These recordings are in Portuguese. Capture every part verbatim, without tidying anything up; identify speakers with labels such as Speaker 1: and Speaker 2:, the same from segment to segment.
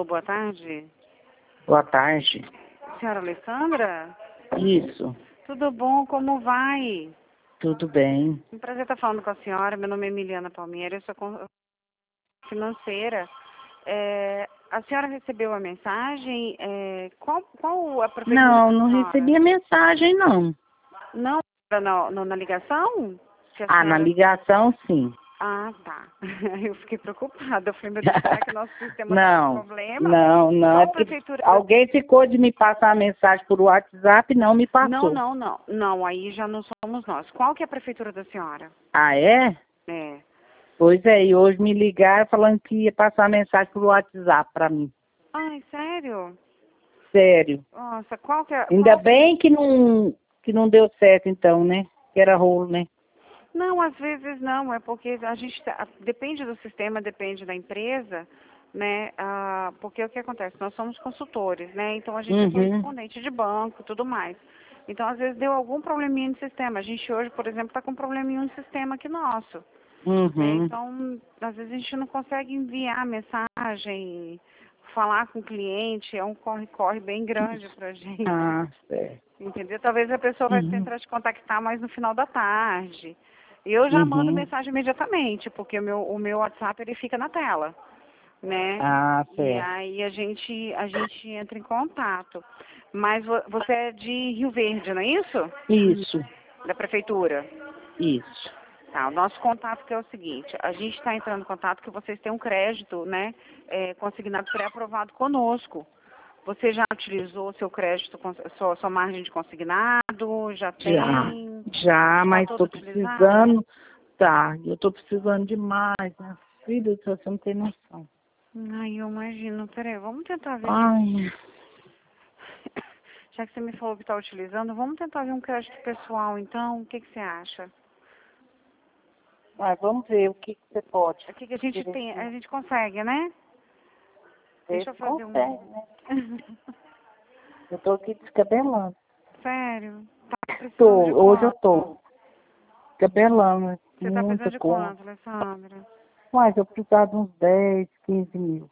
Speaker 1: Alô, boa tarde.
Speaker 2: Boa tarde.
Speaker 1: Senhora Alessandra?
Speaker 2: Isso.
Speaker 1: Tudo bom? Como vai?
Speaker 2: Tudo bem.
Speaker 1: Um prazer estar falando com a senhora. Meu nome é Emiliana Palmeira, eu sou con- financeira. É, a senhora recebeu a mensagem? É, qual, qual a prefeitura
Speaker 2: Não,
Speaker 1: da
Speaker 2: não
Speaker 1: senhora?
Speaker 2: recebi a mensagem, não.
Speaker 1: Não, na, na, na ligação? Que a
Speaker 2: Ah, na
Speaker 1: senhora-
Speaker 2: ligação, sim.
Speaker 1: Ah, tá. Eu fiquei preocupada. Eu falei, meu Deus, será que o nosso sistema está com
Speaker 2: Não,
Speaker 1: problema?
Speaker 2: não, não.
Speaker 1: Qual
Speaker 2: É porque
Speaker 1: prefeitura?
Speaker 2: alguém ficou de me passar a mensagem por WhatsApp e não me passou.
Speaker 1: Não, não, não. Não, aí já não somos nós. Qual que é a prefeitura da senhora?
Speaker 2: Ah, é?
Speaker 1: É.
Speaker 2: Pois é, e hoje me ligaram falando que ia passar a mensagem por WhatsApp pra mim.
Speaker 1: Ai, sério?
Speaker 2: Sério.
Speaker 1: Nossa, qual que é...
Speaker 2: Ainda
Speaker 1: qual que-
Speaker 2: bem que não, que não deu certo, então, né? Que era rolo, né?
Speaker 1: Não, às vezes não. É porque a gente... tá- Depende do sistema, depende da empresa, né? Ah, porque o que acontece? Nós somos consultores, né? Então a gente é
Speaker 2: Uhum.
Speaker 1: correspondente de banco e tudo mais. Então, às vezes, deu algum probleminha no sistema. A gente hoje, por exemplo, está com um probleminha no sistema aqui nosso. né?
Speaker 2: Uhum.
Speaker 1: Então, às vezes a gente não consegue enviar mensagem, falar com o cliente, é um corre-corre bem grande pra gente.
Speaker 2: Ah, certo.
Speaker 1: Entendeu? Talvez a pessoa vai
Speaker 2: Uhum.
Speaker 1: tentar te contactar mais no final da tarde. Eu já mando
Speaker 2: Uhum.
Speaker 1: mensagem imediatamente, porque o meu, o meu WhatsApp ele fica na tela, né?
Speaker 2: Ah,
Speaker 1: E
Speaker 2: certo.
Speaker 1: aí a gente, a gente entra em contato. Mas vo- você é de Rio Verde, não é isso?
Speaker 2: Isso,
Speaker 1: Da prefeitura.
Speaker 2: isso.
Speaker 1: Tá, o nosso contato que é o seguinte, a gente está entrando em contato que vocês têm um crédito, né, é, consignado pré-aprovado conosco. Você já utilizou seu crédito, cons- sua, sua margem de consignado? Já
Speaker 2: Já,
Speaker 1: tem?
Speaker 2: já,
Speaker 1: Está
Speaker 2: mas
Speaker 1: todo
Speaker 2: estou
Speaker 1: utilizado?
Speaker 2: precisando. Tá, eu estou precisando demais, minha filha, você não tem noção.
Speaker 1: Ai, eu imagino. Peraí, vamos tentar ver.
Speaker 2: Ai,
Speaker 1: Já que você me falou que está utilizando, vamos tentar ver um crédito pessoal, então. O que, que você acha?
Speaker 2: mas vamos ver o que, que você pode.
Speaker 1: O que, que a gente tem? A
Speaker 2: oferecer.
Speaker 1: gente consegue, né? Deixa eu
Speaker 2: Você
Speaker 1: fazer um...
Speaker 2: consegue, né? Eu estou aqui descabelando.
Speaker 1: Sério? Tá precisando
Speaker 2: Tô,
Speaker 1: de
Speaker 2: hoje eu
Speaker 1: quanto?
Speaker 2: tô descabelando,
Speaker 1: Você tá
Speaker 2: muita
Speaker 1: precisando de
Speaker 2: conta.
Speaker 1: quanto, Alessandra?
Speaker 2: Mas eu precisava de uns dez, quinze mil.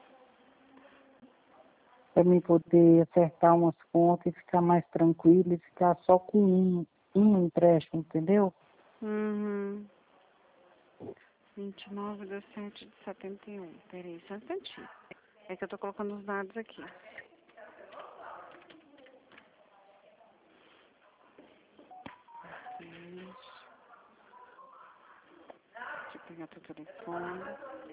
Speaker 2: Para mim poder acertar umas contas e ficar mais tranquilo e ficar só com um, um empréstimo, entendeu?
Speaker 1: Uhum. vinte e nove de sete de setenta e um. Peraí, só um instantinho. É que eu tô colocando os dados aqui. Isso. Deixa eu pegar teu telefone.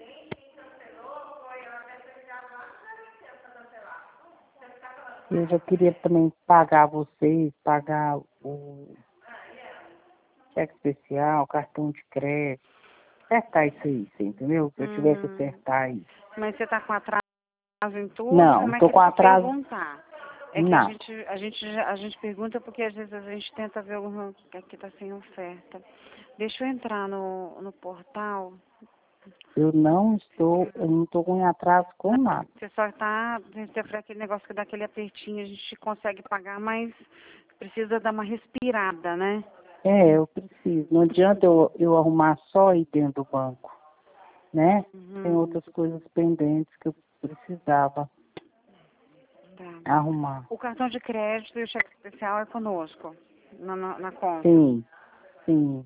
Speaker 2: Eu já queria também pagar vocês, pagar o cheque especial, cartão de crédito. Acertar isso aí, você entendeu? Se eu tivesse que
Speaker 1: Uhum.
Speaker 2: acertar isso.
Speaker 1: Mas você tá com atraso em tudo?
Speaker 2: Não,
Speaker 1: Como é
Speaker 2: tô
Speaker 1: que
Speaker 2: com
Speaker 1: é pra
Speaker 2: atraso.
Speaker 1: perguntar? É que a
Speaker 2: Não.
Speaker 1: gente, a gente, a gente pergunta porque às vezes a gente tenta ver alguma que aqui tá sem oferta. Deixa eu entrar no, no portal.
Speaker 2: Eu não estou, eu não estou com atraso com nada.
Speaker 1: Você só tá, você foi aquele negócio que dá aquele apertinho, a gente consegue pagar, mas precisa dar uma respirada, né?
Speaker 2: É, eu preciso. Não adianta eu, eu arrumar só aí dentro do banco, né?
Speaker 1: Uhum.
Speaker 2: Tem outras coisas pendentes que eu precisava
Speaker 1: Tá.
Speaker 2: arrumar.
Speaker 1: O cartão de crédito e o cheque especial é conosco, na, na, na conta.
Speaker 2: Sim, sim.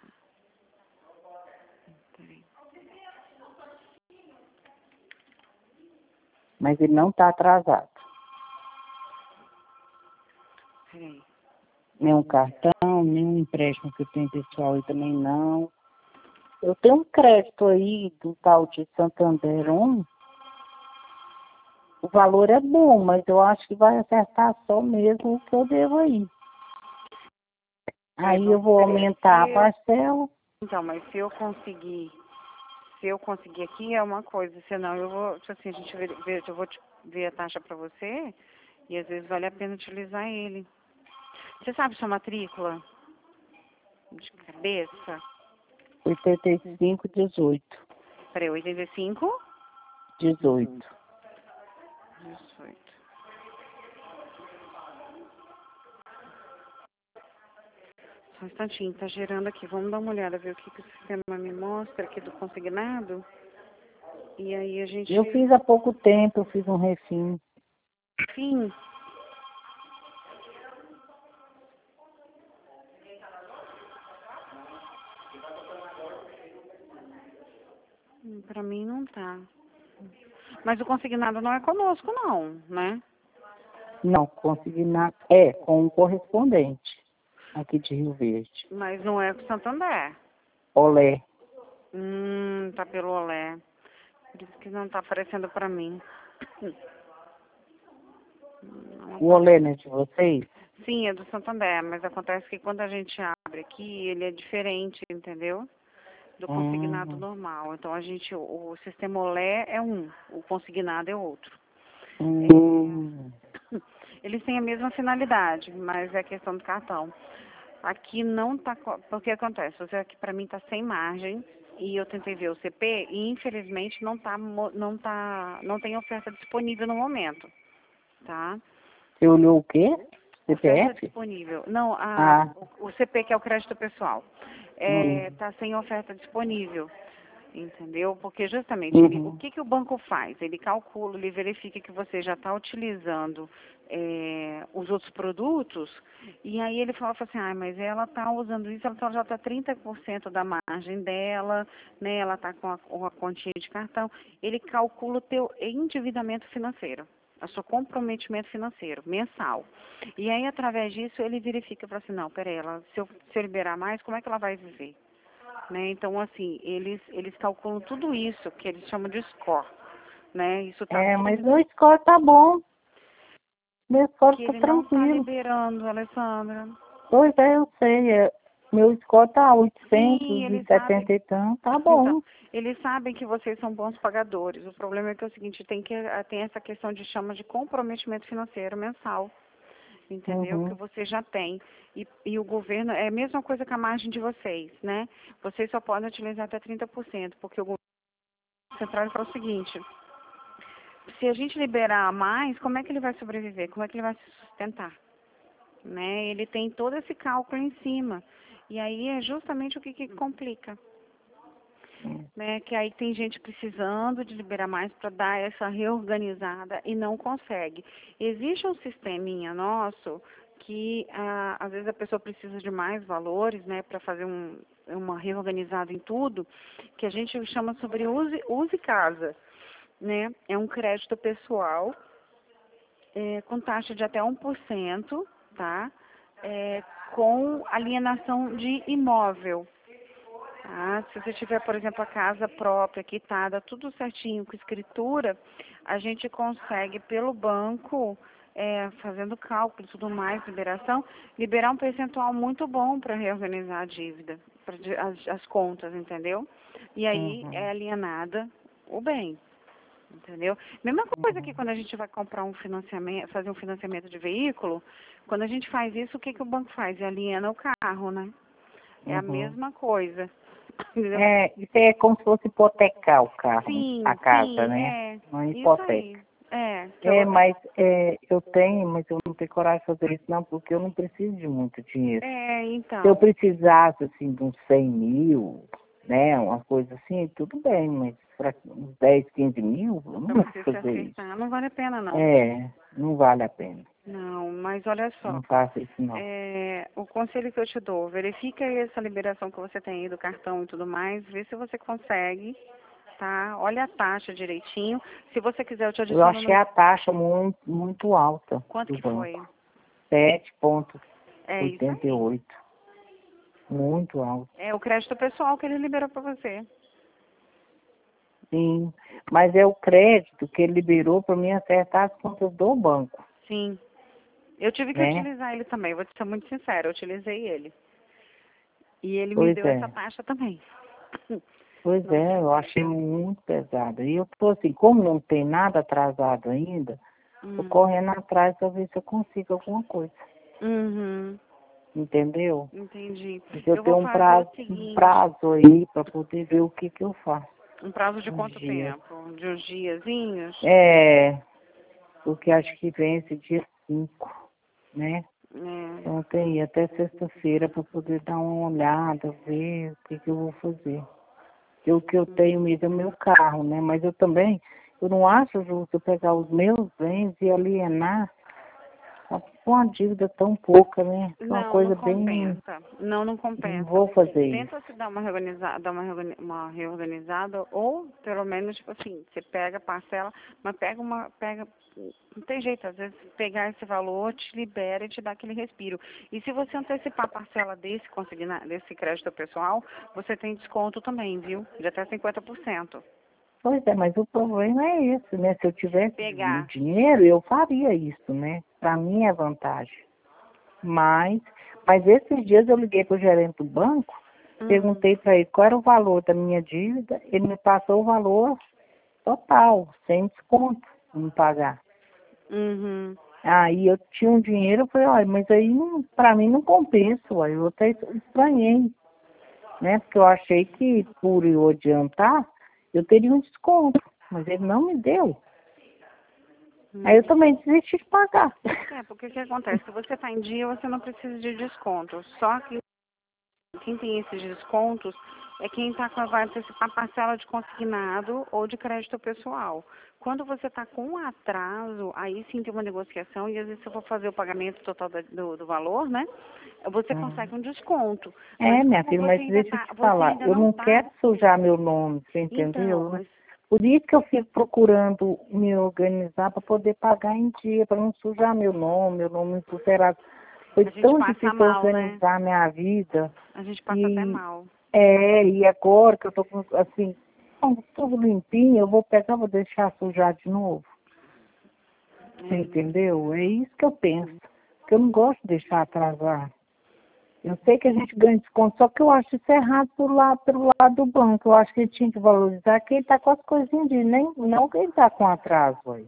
Speaker 1: Peraí.
Speaker 2: Mas ele não está atrasado.
Speaker 1: Peraí.
Speaker 2: Nenhum cartão, nenhum empréstimo que eu tenho pessoal aí também não. Eu tenho um crédito aí do tal de Santander um. O valor é bom, mas eu acho que vai acertar só mesmo o que eu devo aí. Aí eu vou aumentar a parcela.
Speaker 1: Então, mas se eu conseguir, se eu conseguir aqui é uma coisa, senão eu vou, tipo assim, a gente vê, vê- eu vou te- ver a taxa pra você e às vezes vale a pena utilizar ele. Você sabe sua matrícula? De cabeça?
Speaker 2: oitenta e cinco, dezoito.
Speaker 1: Peraí, oitenta e cinco?
Speaker 2: dezoito.
Speaker 1: dezoito. Só um instantinho, tá gerando aqui. Vamos dar uma olhada, ver o que, que o sistema me mostra aqui do consignado. E aí a gente...
Speaker 2: Eu fiz há pouco tempo, eu fiz um refim.
Speaker 1: Sim. Para mim não tá. Mas o consignado não é conosco, não, né?
Speaker 2: Não, consignado. É, com um correspondente aqui de Rio Verde.
Speaker 1: Mas não é com Santander.
Speaker 2: Olé.
Speaker 1: Hum, tá pelo Olé. Por isso que não tá aparecendo para mim. Não
Speaker 2: O Olé não é de vocês?
Speaker 1: Sim, é do Santander, mas acontece que quando a gente abre aqui, ele é diferente, entendeu? Do consignado
Speaker 2: Hum.
Speaker 1: normal. Então a gente, o, o sistema Olé é um, o consignado é outro.
Speaker 2: Hum.
Speaker 1: É, eles têm a mesma finalidade, mas é questão do cartão. Aqui não tá, porque acontece, você aqui para mim tá sem margem e eu tentei ver o C P e infelizmente não tá, não tá, não tem oferta disponível no momento, tá?
Speaker 2: Você olhou o quê?
Speaker 1: Oferta
Speaker 2: C P F?
Speaker 1: disponível. Não, a,
Speaker 2: Ah.
Speaker 1: o, o C P, que é o crédito pessoal,
Speaker 2: Hum.
Speaker 1: é, tá sem oferta disponível. Entendeu? Porque justamente ele, o
Speaker 2: Uhum.
Speaker 1: que, que o banco faz? Ele calcula, ele verifica que você já está utilizando é, os outros produtos, e aí ele fala, fala assim, ah, mas ela está usando isso, ela tá- já está trinta por cento da margem dela, né? Ela está com a, com a quantia de cartão. Ele calcula o teu endividamento financeiro, o seu comprometimento financeiro, mensal. E aí, através disso, ele verifica, fala assim, não, peraí, ela, se, eu, se eu liberar mais, como é que ela vai viver? Né? Então, assim, eles, eles calculam tudo isso, que eles chamam de score, né? Isso tá
Speaker 2: É,
Speaker 1: tudo...
Speaker 2: mas o score tá bom. Meu score
Speaker 1: Que
Speaker 2: tá
Speaker 1: ele não tá
Speaker 2: tranquilo.
Speaker 1: liberando, Alessandra.
Speaker 2: Pois é, eu sei. É, meu score tá
Speaker 1: Sim,
Speaker 2: oitocentos e
Speaker 1: eles sabem.
Speaker 2: setenta e tanto, tá
Speaker 1: Então,
Speaker 2: bom.
Speaker 1: eles sabem que vocês são bons pagadores. O problema é que é o seguinte, tem, que, tem essa questão de chama de comprometimento financeiro mensal. Entendeu? Que
Speaker 2: Uhum.
Speaker 1: você já tem. E, e o governo, é a mesma coisa que a margem de vocês, né? Vocês só podem utilizar até trinta por cento, porque o governo central fala o seguinte, se a gente liberar mais, como é que ele vai sobreviver? Como é que ele vai se sustentar? Né? Ele tem todo esse cálculo em cima. E aí é justamente o que, que complica. Né? Que aí tem gente precisando de liberar mais para dar essa reorganizada e não consegue. Existe um sisteminha nosso que ah, às vezes a pessoa precisa de mais valores, né, para fazer um, uma reorganizada em tudo, que a gente chama sobre use, use casa. Né? É um crédito pessoal é, com taxa de até um por cento, tá? É, com alienação de imóvel. Tá? Se você tiver, por exemplo, a casa própria, quitada, tudo certinho, com escritura, a gente consegue, pelo banco, é, fazendo cálculo e tudo mais, liberação, liberar um percentual muito bom para reorganizar a dívida, pra, as, as contas, entendeu? E aí é
Speaker 2: Uhum.
Speaker 1: alienada o bem. Entendeu? Mesma coisa que
Speaker 2: Uhum.
Speaker 1: quando a gente vai comprar um financiamento, fazer um financiamento de veículo, quando a gente faz isso, o que, que o banco faz? Ele aliena o carro, né? É a
Speaker 2: Uhum.
Speaker 1: mesma coisa. Entendeu?
Speaker 2: É, isso é como se fosse hipotecar o carro, a
Speaker 1: Sim,
Speaker 2: casa,
Speaker 1: sim,
Speaker 2: né?
Speaker 1: é.
Speaker 2: Uma
Speaker 1: Isso aí.
Speaker 2: hipoteca.
Speaker 1: É, que
Speaker 2: É,
Speaker 1: eu,
Speaker 2: mas é, eu tenho, mas eu não tenho coragem de fazer isso não, porque eu não preciso de muito dinheiro.
Speaker 1: é,
Speaker 2: Se eu
Speaker 1: então,
Speaker 2: precisasse, assim, de uns cem mil, né, uma coisa assim, tudo bem, mas para uns dez, quinze mil, eu não
Speaker 1: para
Speaker 2: vou
Speaker 1: você se
Speaker 2: fazer isso.
Speaker 1: acertar, não vale a pena não.
Speaker 2: É, não vale a pena.
Speaker 1: Não, mas olha só,
Speaker 2: Não faça isso não.
Speaker 1: é, o conselho que eu te dou, verifica aí essa liberação que você tem aí do cartão e tudo mais, vê se você consegue, tá? Olha a taxa direitinho. Se você quiser, eu te
Speaker 2: Eu
Speaker 1: adiciono
Speaker 2: achei
Speaker 1: no...
Speaker 2: a taxa muito, muito alta
Speaker 1: Quanto
Speaker 2: do
Speaker 1: que foi?
Speaker 2: banco. sete vírgula
Speaker 1: É isso
Speaker 2: oitenta e
Speaker 1: aí.
Speaker 2: oito. Muito alto.
Speaker 1: É o crédito pessoal que ele liberou para você.
Speaker 2: Sim, mas é o crédito que ele liberou para mim acertar as contas do banco,
Speaker 1: Sim. Eu tive que
Speaker 2: né?
Speaker 1: utilizar ele também, vou te ser muito sincera, eu utilizei ele. E ele me
Speaker 2: Pois
Speaker 1: deu essa
Speaker 2: é.
Speaker 1: taxa também.
Speaker 2: Pois
Speaker 1: Não
Speaker 2: é,
Speaker 1: tem
Speaker 2: eu achei
Speaker 1: jeito.
Speaker 2: muito pesado. E eu tô assim, como não tem nada atrasado ainda, tô
Speaker 1: Hum.
Speaker 2: correndo atrás para ver se eu consigo alguma coisa.
Speaker 1: Uhum.
Speaker 2: Entendeu?
Speaker 1: Entendi.
Speaker 2: Porque eu
Speaker 1: Eu vou
Speaker 2: tenho um
Speaker 1: fazer o
Speaker 2: prazo, um
Speaker 1: seguinte,
Speaker 2: prazo aí para poder ver o que que eu faço.
Speaker 1: um prazo de
Speaker 2: Uns
Speaker 1: quanto
Speaker 2: dias.
Speaker 1: tempo? De uns diazinhos?
Speaker 2: É, porque acho que vence dia cinco, né?
Speaker 1: É.
Speaker 2: Então tem até sexta-feira para poder dar uma olhada, ver o que que eu vou fazer. Eu, o que eu tenho mesmo é o meu carro, né? Mas eu também, eu não acho justo eu pegar os meus bens e alienar com uma dívida tão pouca, né? É uma
Speaker 1: Não,
Speaker 2: coisa
Speaker 1: não
Speaker 2: bem...
Speaker 1: compensa. Não, não
Speaker 2: Não
Speaker 1: compensa.
Speaker 2: vou fazer isso.
Speaker 1: Tenta se dar uma reorganizada, dar uma, reorgani- uma reorganizada, ou pelo menos, tipo assim, você pega, parcela, mas pega uma, pega, não tem jeito, às vezes pegar esse valor te libera e te dá aquele respiro. E se você antecipar a parcela desse, consigna, desse crédito pessoal, você tem desconto também, viu? De até cinquenta por cento.
Speaker 2: Pois é, mas o problema é esse, né? Se eu tivesse
Speaker 1: Pegar.
Speaker 2: dinheiro, eu faria isso, né? Para mim é vantagem. Mas, mas esses dias eu liguei para o gerente do banco,
Speaker 1: Hum.
Speaker 2: perguntei para ele qual era o valor da minha dívida, ele me passou o valor total, sem desconto, para me pagar.
Speaker 1: Uhum.
Speaker 2: Aí eu tinha um dinheiro, eu falei, olha, mas aí para mim não compensa, ué. Eu até estranhei, né? Porque eu achei que por eu adiantar, eu teria um desconto, mas ele não me deu.
Speaker 1: Hum.
Speaker 2: Aí eu também desisti de pagar.
Speaker 1: É, porque o que acontece? Se você está em dia, você não precisa de desconto. Só que quem tem esses descontos é quem tá com, vai antecipar parcela de consignado ou de crédito pessoal. Quando você está com atraso, aí sim tem uma negociação e às vezes se eu for fazer o pagamento total da- do, do valor, né? Você
Speaker 2: Hum.
Speaker 1: consegue um desconto.
Speaker 2: É,
Speaker 1: Mas
Speaker 2: minha
Speaker 1: como
Speaker 2: filha,
Speaker 1: você
Speaker 2: mas
Speaker 1: ainda
Speaker 2: deixa eu
Speaker 1: tá,
Speaker 2: te
Speaker 1: você
Speaker 2: falar,
Speaker 1: ainda
Speaker 2: eu
Speaker 1: não
Speaker 2: não
Speaker 1: está.
Speaker 2: quero sujar meu nome, você
Speaker 1: Então,
Speaker 2: entendeu?
Speaker 1: mas
Speaker 2: Por isso que eu fico procurando me organizar para poder pagar em dia, para não sujar meu nome, meu nome insuperável. Foi
Speaker 1: a gente
Speaker 2: tão
Speaker 1: passa
Speaker 2: difícil
Speaker 1: mal, né?
Speaker 2: organizar minha vida.
Speaker 1: A gente passa até
Speaker 2: E,
Speaker 1: mal.
Speaker 2: é, e agora que eu tô com, assim, com tudo limpinho, eu vou pegar, vou deixar sujar de novo. Você
Speaker 1: É.
Speaker 2: entendeu? É isso que eu penso. Porque eu não gosto de deixar atrasar. Eu sei que a gente ganha desconto, só que eu acho isso errado pelo lado, pelo lado do banco. Eu acho que ele tinha que valorizar quem está com as coisas em dia, nem, não quem está com atraso aí.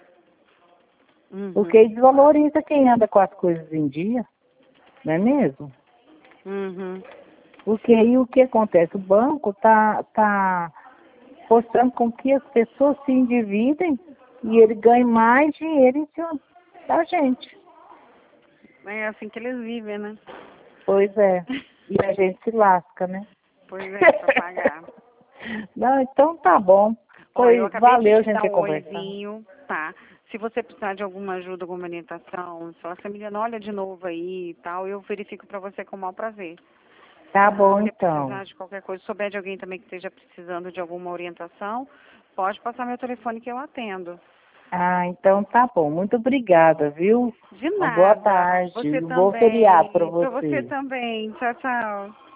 Speaker 1: Uhum.
Speaker 2: Porque ele desvaloriza quem anda com as coisas em dia, não é mesmo?
Speaker 1: Uhum.
Speaker 2: Porque aí o que acontece? O banco está tá postando com que as pessoas se endividem e ele ganhe mais dinheiro em cima da gente.
Speaker 1: É assim que eles vivem, né?
Speaker 2: Pois é. E a gente se lasca, né?
Speaker 1: Pois é, para pagar.
Speaker 2: Não, então tá bom.
Speaker 1: Ó, eu
Speaker 2: Foi,
Speaker 1: acabei de
Speaker 2: valeu a
Speaker 1: te
Speaker 2: gente
Speaker 1: dar
Speaker 2: ter
Speaker 1: um
Speaker 2: conversado.
Speaker 1: oizinho, tá? Se você precisar de alguma ajuda, alguma orientação, se falar assim, Emiliana, olha de novo aí e tal, eu verifico para você com o maior prazer.
Speaker 2: Tá
Speaker 1: Tá? Se
Speaker 2: bom,
Speaker 1: você
Speaker 2: então.
Speaker 1: precisar de qualquer coisa, souber de alguém também que esteja precisando de alguma orientação, pode passar meu telefone que eu atendo.
Speaker 2: Ah, então tá bom. Muito obrigada, viu?
Speaker 1: De
Speaker 2: Uma boa
Speaker 1: nada.
Speaker 2: tarde.
Speaker 1: Você
Speaker 2: Um bom feriado para
Speaker 1: também. Para você
Speaker 2: você.
Speaker 1: também. Tchau, tchau.